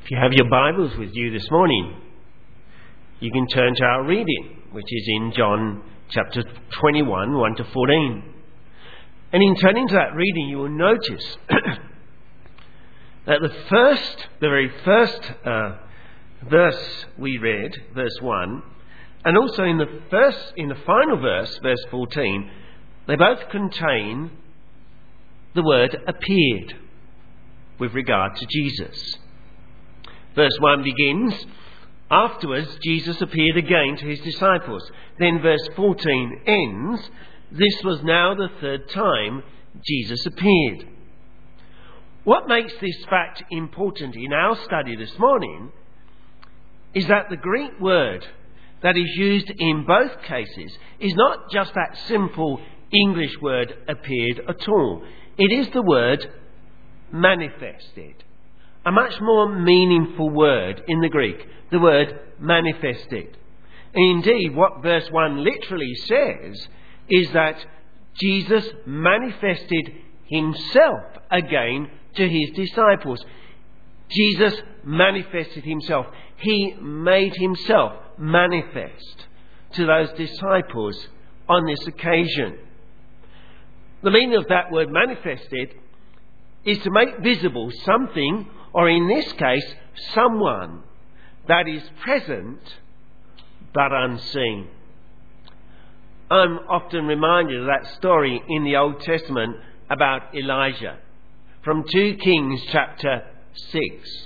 If you have your Bibles with you this morning, you can turn to our reading, which is in John chapter 21, 1 to 14. And in turning to that reading, you will notice that the very first verse we read, verse 1, and also in the final verse, verse 14, they both contain the word appeared with regard to Jesus. Verse 1 begins, afterwards Jesus appeared again to his disciples. Then verse 14 ends, this was now the third time Jesus appeared. What makes this fact important in our study this morning is that the Greek word that is used in both cases is not just that simple English word appeared at all. It is the word manifested. A much more meaningful word in the Greek, the word manifested. And indeed, what verse 1 literally says is that Jesus manifested himself again to his disciples. Jesus manifested himself. He made himself manifest to those disciples on this occasion. The meaning of that word manifested is to make visible something, or in this case, someone that is present but unseen. I'm often reminded of that story in the Old Testament about Elijah from 2 Kings chapter 6.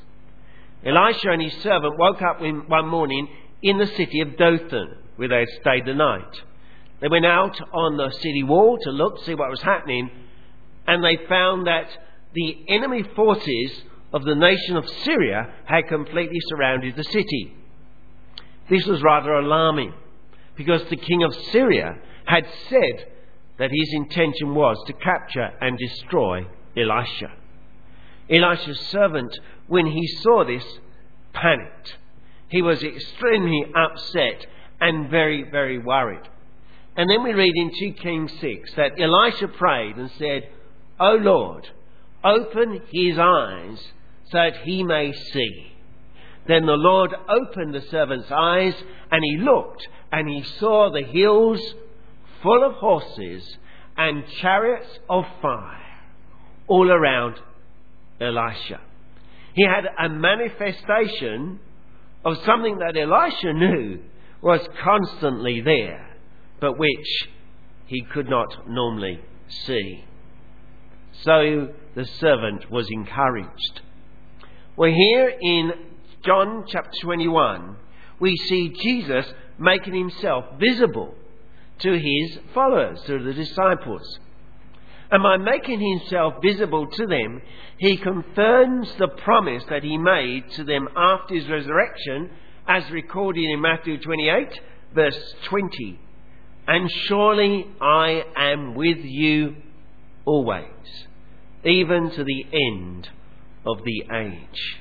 Elisha and his servant woke up one morning in the city of Dothan, where they had stayed the night. They went out on the city wall to look, see what was happening, and they found that the enemy forces of the nation of Syria had completely surrounded the city. This was rather alarming, because the king of Syria had said that his intention was to capture and destroy Elisha. Elisha's servant, when he saw this, panicked. He was extremely upset and very, very worried. And then we read in 2 Kings 6 that Elisha prayed and said, "O Lord, open his eyes so that he may see." Then the Lord opened the servant's eyes, and he looked, and he saw the hills full of horses and chariots of fire all around Elisha. He had a manifestation of something that Elisha knew was constantly there, but which he could not normally see. So the servant was encouraged. Well, here in John chapter 21, we see Jesus making himself visible to his followers, to the disciples. And by making himself visible to them, he confirms the promise that he made to them after his resurrection, as recorded in Matthew 28, verse 20. "And surely I am with you always, even to the end of the age."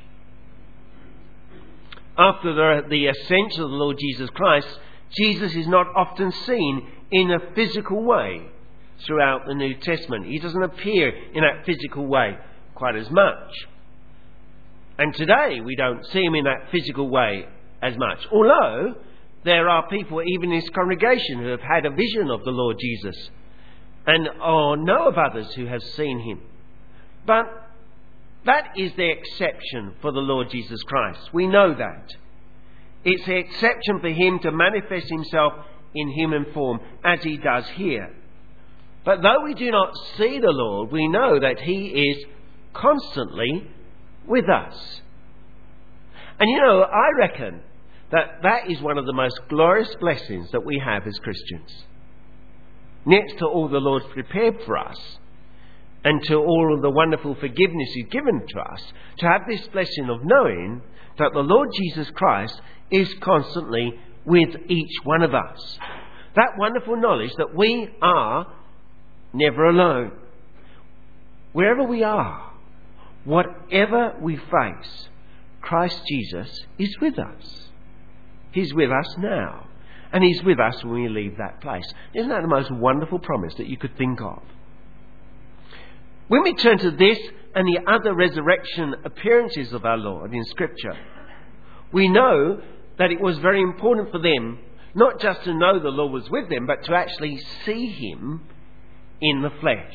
After the ascension of the Lord Jesus Christ, Jesus is not often seen in a physical way throughout the New Testament. He doesn't appear in that physical way quite as much. And today we don't see him in that physical way as much, although there are people even in this congregation who have had a vision of the Lord Jesus and know of others who have seen him. But that is the exception for the Lord Jesus Christ. We know that. It's the exception for him to manifest himself in human form as he does here. But though we do not see the Lord, we know that he is constantly with us. And I reckon that is one of the most glorious blessings that we have as Christians. Next to all the Lord's prepared for us, and to all of the wonderful forgiveness he's given to us, to have this blessing of knowing that the Lord Jesus Christ is constantly with each one of us. That wonderful knowledge that we are never alone. Wherever we are, whatever we face, Christ Jesus is with us. He's with us now, and he's with us when we leave that place. Isn't that the most wonderful promise that you could think of? When we turn to this and the other resurrection appearances of our Lord in Scripture, we know that it was very important for them not just to know the Lord was with them, but to actually see him in the flesh.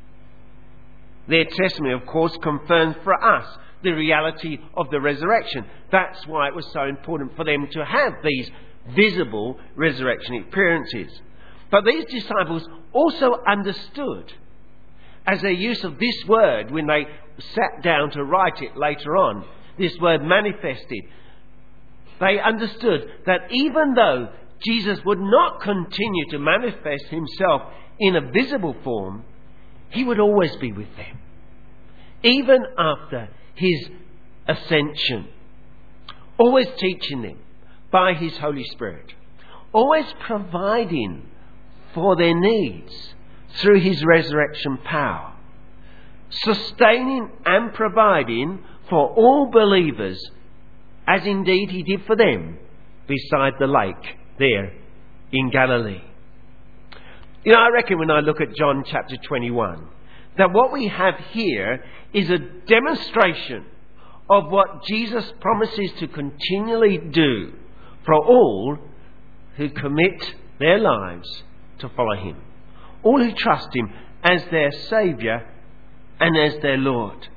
Their testimony, of course, confirms for us the reality of the resurrection. That's why it was so important for them to have these visible resurrection experiences. But these disciples also understood, as their use of this word when they sat down to write it later on, this word manifested, they understood that even though Jesus would not continue to manifest himself in a visible form, he would always be with them, even after his ascension, always teaching them by his Holy Spirit, always providing for their needs through his resurrection power, sustaining and providing for all believers, as indeed he did for them beside the lake there in Galilee. You know, I reckon when I look at John chapter 21, that what we have here is a demonstration of what Jesus promises to continually do for all who commit their lives to follow him, all who trust him as their Saviour and as their Lord.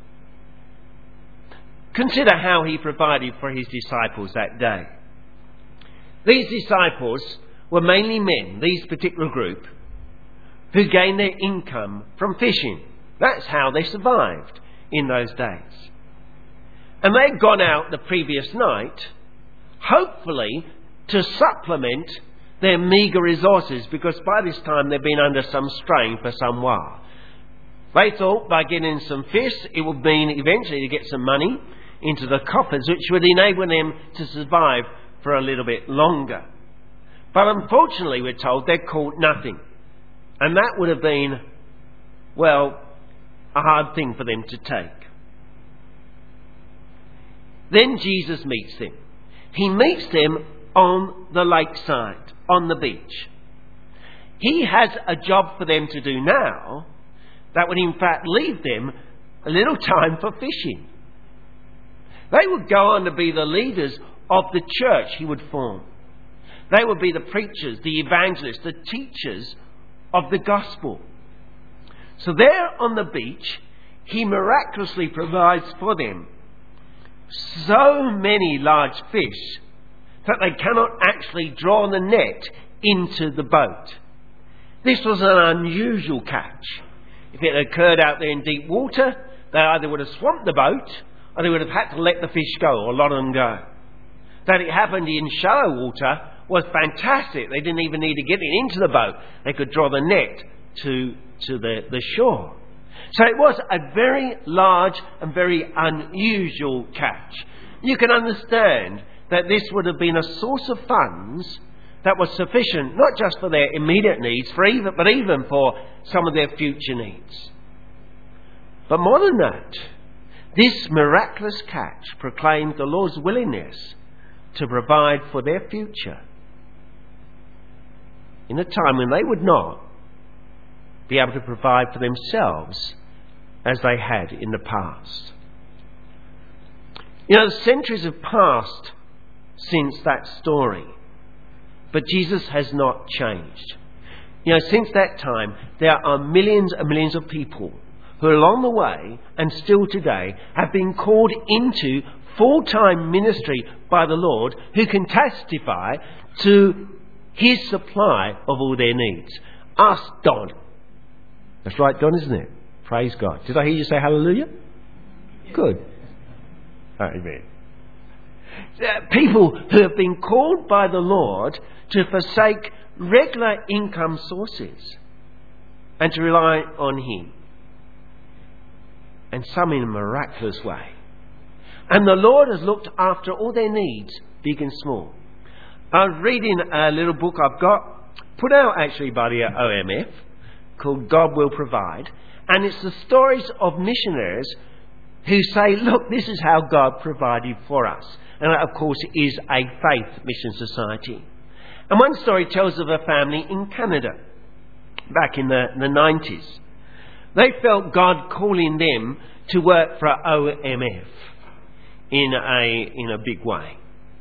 Consider how he provided for his disciples that day. These disciples were mainly men, these particular group, who gained their income from fishing. That's how they survived in those days. And they'd gone out the previous night, hopefully to supplement their meagre resources, because by this time they'd been under some strain for some while. They thought by getting some fish, it would mean eventually to get some money into the coffers, which would enable them to survive for a little bit longer. But unfortunately, we're told they'd caught nothing. And that would have been, well, a hard thing for them to take. Then Jesus meets them. He meets them on the lakeside, on the beach. He has a job for them to do now that would in fact leave them a little time for fishing. They would go on to be the leaders of the church he would form. They would be the preachers, the evangelists, the teachers of the gospel. So there on the beach, he miraculously provides for them so many large fish that they cannot actually draw the net into the boat. This was an unusual catch. If it occurred out there in deep water, they either would have swamped the boat or they would have had to let the fish go, or a lot of them go. That it happened in shallow water was fantastic. They didn't even need to get it into the boat. They could draw the net to the shore. So it was a very large and very unusual catch. You can understand that this would have been a source of funds that was sufficient, not just for their immediate needs, but even for some of their future needs. But more than that, this miraculous catch proclaimed the Lord's willingness to provide for their future in a time when they would not be able to provide for themselves as they had in the past. You know, centuries have passed since that story, but Jesus has not changed. You know, since that time, there are millions and millions of people who along the way, and still today, have been called into full-time ministry by the Lord, who can testify to his supply of all their needs. Ask Don. That's right, Don, isn't it? Praise God. Did I hear you say hallelujah? Good. Amen. People who have been called by the Lord to forsake regular income sources and to rely on him. And some in a miraculous way. And the Lord has looked after all their needs, big and small. I was reading a little book I've got, put out actually by the OMF, called God Will Provide. And it's the stories of missionaries who say, look, this is how God provided for us. And that, of course, is a faith mission society. And one story tells of a family in Canada back in the 90s. They felt God calling them to work for OMF in a big way.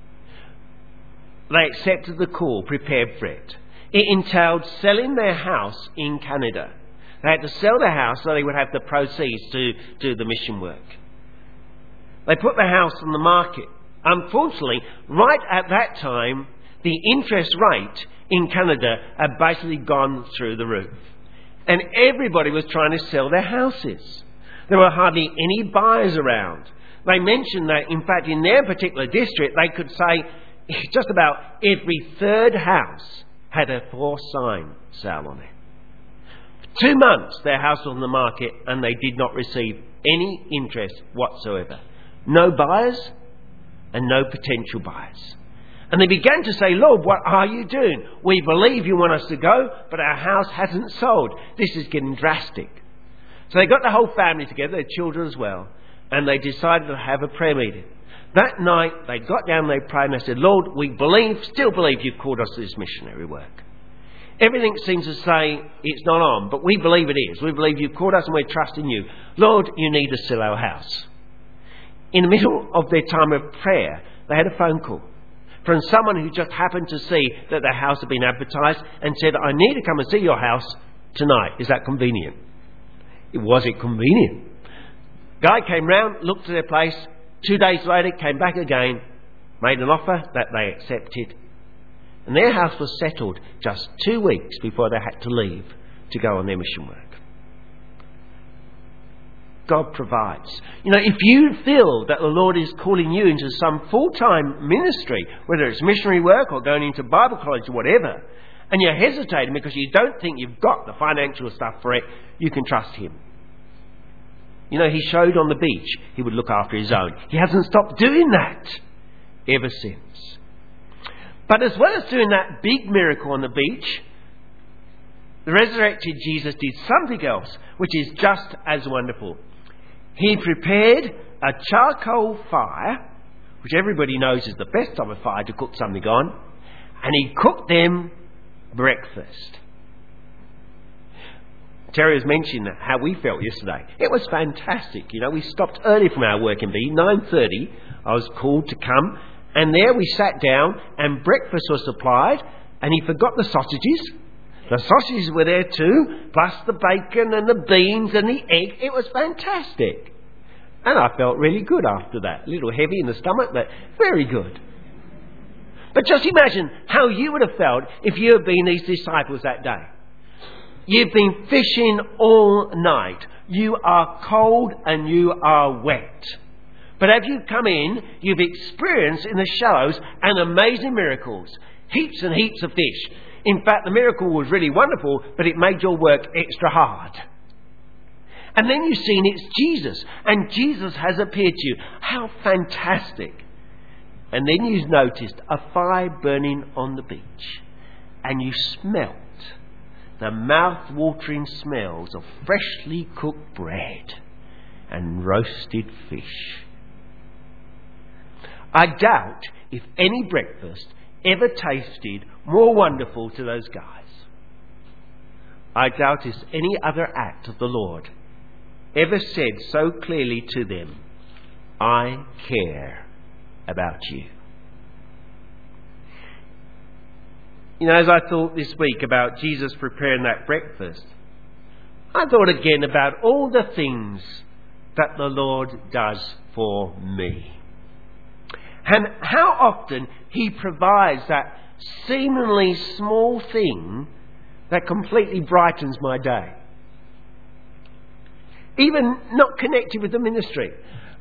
They accepted the call, prepared for it. It entailed selling their house in Canada. They had to sell their house so they would have the proceeds to do the mission work. They put the house on the market. Unfortunately, right at that time, the interest rate in Canada had basically gone through the roof. And everybody was trying to sell their houses. There were hardly any buyers around. They mentioned that, in fact, in their particular district, they could say just about every third house had a for sign sale on it. For 2 months, their house was on the market and they did not receive any interest whatsoever. No buyers and no potential buyers. And they began to say, Lord, what are you doing? We believe you want us to go, but our house hasn't sold. This is getting drastic. So they got the whole family together, their children as well, and they decided to have a prayer meeting. That night, they got down, they prayed, and they said, Lord, we still believe you've called us to this missionary work. Everything seems to say it's not on, but we believe it is. We believe you've called us and we're trusting you. Lord, you need to sell our house. In the middle of their time of prayer, they had a phone call from someone who just happened to see that their house had been advertised and said, I need to come and see your house tonight. Is that convenient? Was it convenient? Guy came round, looked at their place. 2 days later, came back again, made an offer that they accepted. And their house was settled just 2 weeks before they had to leave to go on their mission work. God provides. You know, if you feel that the Lord is calling you into some full-time ministry, whether it's missionary work or going into Bible college or whatever, and you're hesitating because you don't think you've got the financial stuff for it, you can trust Him. You know, He showed on the beach He would look after His own. He hasn't stopped doing that ever since. But as well as doing that big miracle on the beach, the resurrected Jesus did something else which is just as wonderful. He prepared a charcoal fire, which everybody knows is the best type of fire to cook something on, and He cooked them breakfast. Terry has mentioned how we felt yesterday. It was fantastic. You know, we stopped early from our work in B, 9:30. I was called to come, and there we sat down, and breakfast was supplied, and he forgot the sausages. The sausages were there too, plus the bacon and the beans and the egg. It was fantastic. And I felt really good after that. A little heavy in the stomach, but very good. But just imagine how you would have felt if you had been these disciples that day. You've been fishing all night. You are cold and you are wet. But as you come in, you've experienced in the shallows an amazing miracles. Heaps and heaps of fish. In fact, the miracle was really wonderful, but it made your work extra hard. And then you've seen it's Jesus, and Jesus has appeared to you. How fantastic. And then you've noticed a fire burning on the beach, and you smelt the mouth-watering smells of freshly cooked bread and roasted fish. I doubt if any breakfast ever tasted more wonderful to those guys. I doubt if any other act of the Lord ever said so clearly to them, I care about you. You know, as I thought this week about Jesus preparing that breakfast, I thought again about all the things that the Lord does for me. And how often He provides that seemingly small thing that completely brightens my day. Even not connected with the ministry.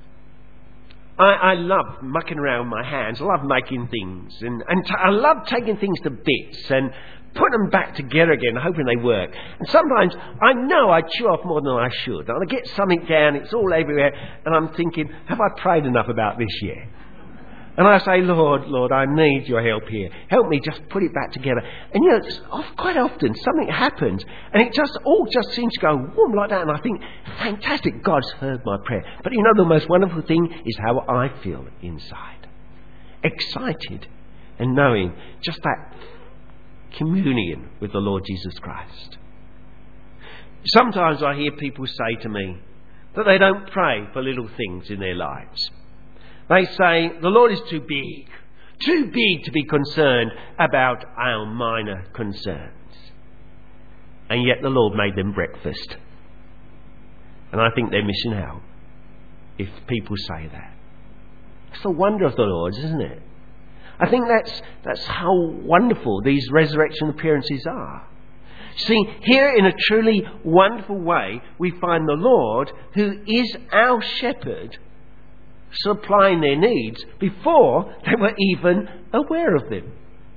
I love mucking around with my hands. I love making things. And I love taking things to bits and putting them back together again, hoping they work. And sometimes I know I chew off more than I should. And I get something down, it's all everywhere. And I'm thinking, have I prayed enough about this yet? And I say, Lord, I need your help here. Help me just put it back together. And you know, quite often something happens and it all just seems to go boom like that. And I think, fantastic, God's heard my prayer. But you know, the most wonderful thing is how I feel inside. Excited and knowing just that communion with the Lord Jesus Christ. Sometimes I hear people say to me, that they don't pray for little things in their lives. They say, the Lord is too big to be concerned about our minor concerns. And yet the Lord made them breakfast. And I think they're missing out if people say that. It's the wonder of the Lord, isn't it? I think that's how wonderful these resurrection appearances are. See, here in a truly wonderful way, we find the Lord, who is our shepherd, supplying their needs before they were even aware of them.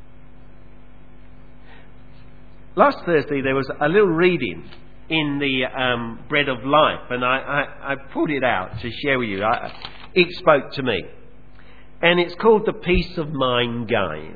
Last Thursday there was a little reading in the Bread of Life, and I pulled it out to share with you. It spoke to me. And it's called The Peace of Mind Game.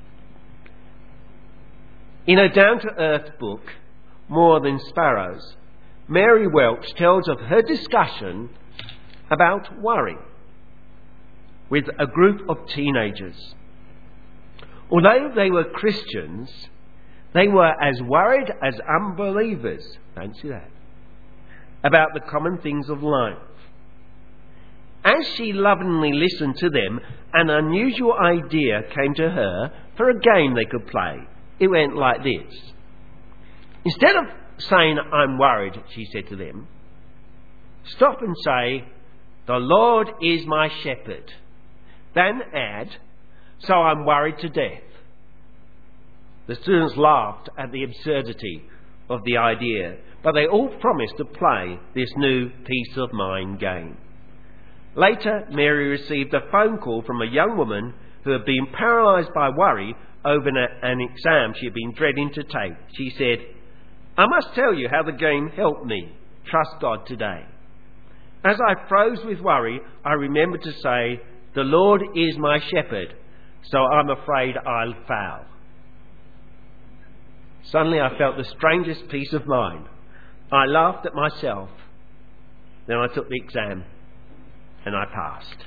In a down-to-earth book, More Than Sparrows, Mary Welch tells of her discussion about worry with a group of teenagers. Although they were Christians, they were as worried as unbelievers, fancy that, about the common things of life. As she lovingly listened to them, an unusual idea came to her for a game they could play. It went like this. Instead of saying, "I'm worried," she said to them, stop and say, "The Lord is my shepherd." Then add, "So I'm worried to death." The students laughed at the absurdity of the idea, but they all promised to play this new peace of mind game. Later, Mary received a phone call from a young woman who had been paralysed by worry over an exam she had been dreading to take. She said, "I must tell you how the game helped me trust God today. As I froze with worry, I remembered to say, 'The Lord is my shepherd, so I'm afraid I'll fail.' Suddenly I felt the strangest peace of mind. I laughed at myself. Then I took the exam and I passed."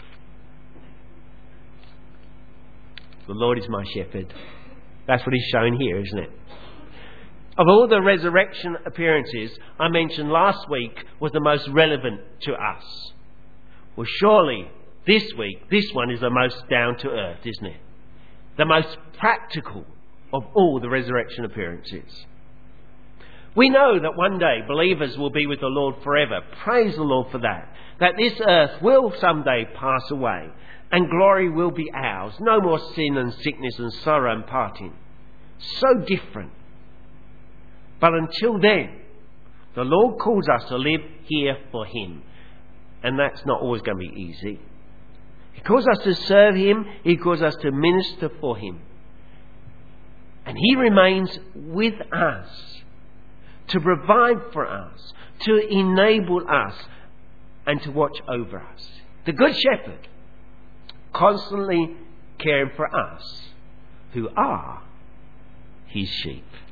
The Lord is my shepherd. That's what he's shown here, isn't it? Of all the resurrection appearances I mentioned last week was the most relevant to us. Well, surely this week, this one is the most down to earth, isn't it? The most practical of all the resurrection appearances. We know that one day believers will be with the Lord forever. Praise the Lord for that. That this earth will someday pass away and glory will be ours. No more sin and sickness and sorrow and parting. So different. But until then, the Lord calls us to live here for him. And that's not always going to be easy. He calls us to serve him. He calls us to minister for him. And he remains with us to provide for us, to enable us, and to watch over us. The Good Shepherd, constantly caring for us, who are his sheep.